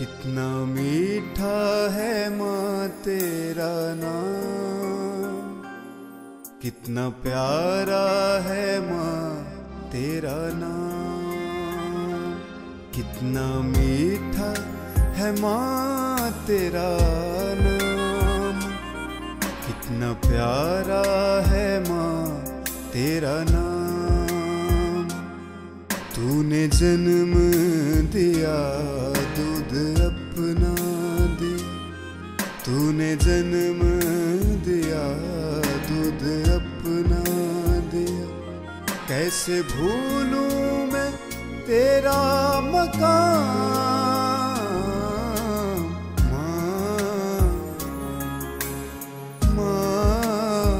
कितना मीठा है माँ तेरा नाम, कितना प्यारा है माँ तेरा नाम। कितना मीठा है माँ तेरा नाम, कितना प्यारा है माँ तेरा नाम। तूने जन्म दिया दूध अपना दिया, तूने जन्म दिया दूध अपना दिया। कैसे भूलूं मैं तेरा मकाम माँ, माँ,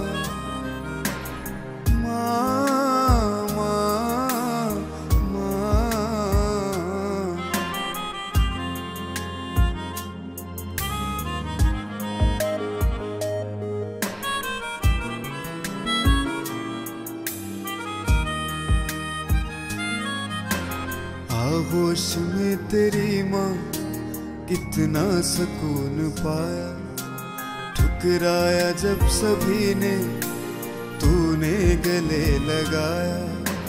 माँ, माँ, माँ। आगोश में तेरी माँ कितना सुकून पाया, ठुकराया जब सभी ने तूने गले लगाया।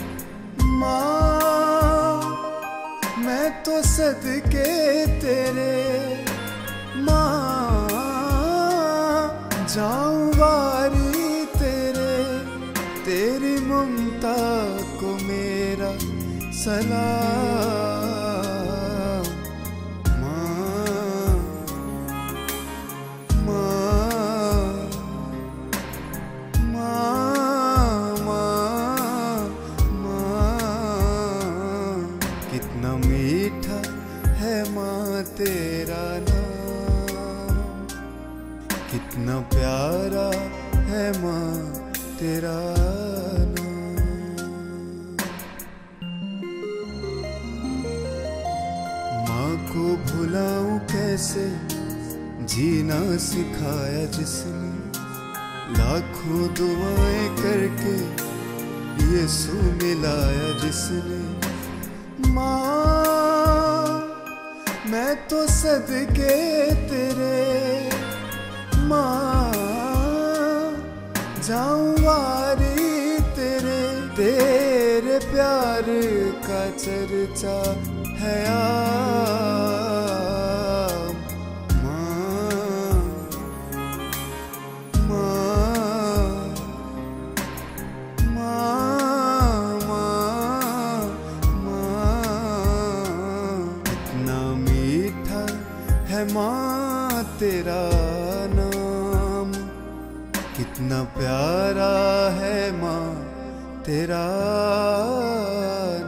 माँ मैं तो सदके तेरे माँ जाऊं वारी तेरे, तेरी ममता को मेरा सलाम। माँ, माँ, माँ, माँ, माँ। कितना मीठा है माँ तेरा नाम, कितना प्यारा है माँ तेरा नाम। माँ को भुलाऊं कैसे, जीना सिखाया जिसने, लाखों दुआएं करके यीशु मिलाया जिसने। माँ मैं तो सदके तेरे माँ जाऊं वारी तेरे, तेरे प्यार का चर्चा है आम। माँ, माँ, माँ, माँ, माँ। कितना मीठा है माँ तेरा नाम, कितना प्यारा है माँ तेरा